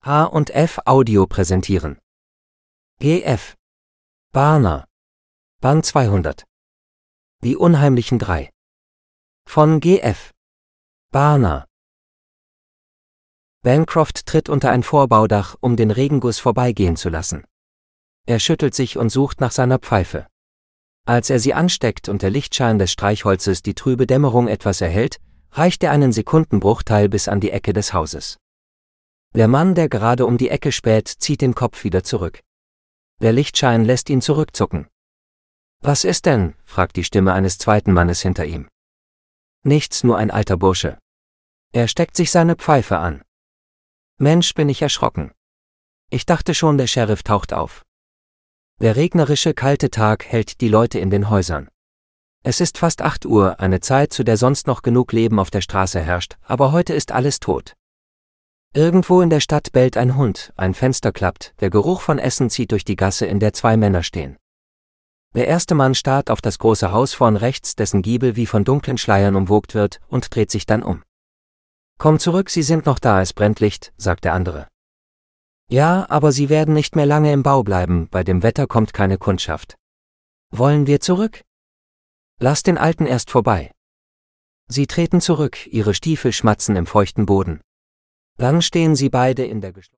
H&F Audio präsentieren. GF Barner Band 200 Die unheimlichen drei von GF Barner. Bancroft tritt unter ein Vorbaudach, um den Regenguss vorbeigehen zu lassen. Er schüttelt sich und sucht nach seiner Pfeife. Als er sie ansteckt und der Lichtschein des Streichholzes die trübe Dämmerung etwas erhellt, reicht er einen Sekundenbruchteil bis an die Ecke des Hauses. Der Mann, der gerade um die Ecke späht, zieht den Kopf wieder zurück. Der Lichtschein lässt ihn zurückzucken. »Was ist denn?« fragt die Stimme eines zweiten Mannes hinter ihm. »Nichts, nur ein alter Bursche.« Er steckt sich seine Pfeife an. »Mensch, bin ich erschrocken. Ich dachte schon, der Sheriff taucht auf.« Der regnerische, kalte Tag hält die Leute in den Häusern. Es ist fast 8 Uhr, eine Zeit, zu der sonst noch genug Leben auf der Straße herrscht, aber heute ist alles tot. Irgendwo in der Stadt bellt ein Hund, ein Fenster klappt, der Geruch von Essen zieht durch die Gasse, in der 2 Männer stehen. Der erste Mann starrt auf das große Haus vorn rechts, dessen Giebel wie von dunklen Schleiern umwogt wird, und dreht sich dann um. »Komm zurück, Sie sind noch da, es brennt Licht«, sagt der andere. »Ja, aber Sie werden nicht mehr lange im Bau bleiben, bei dem Wetter kommt keine Kundschaft.« »Wollen wir zurück?« »Lass den Alten erst vorbei.« Sie treten zurück, ihre Stiefel schmatzen im feuchten Boden. Dann stehen sie beide in der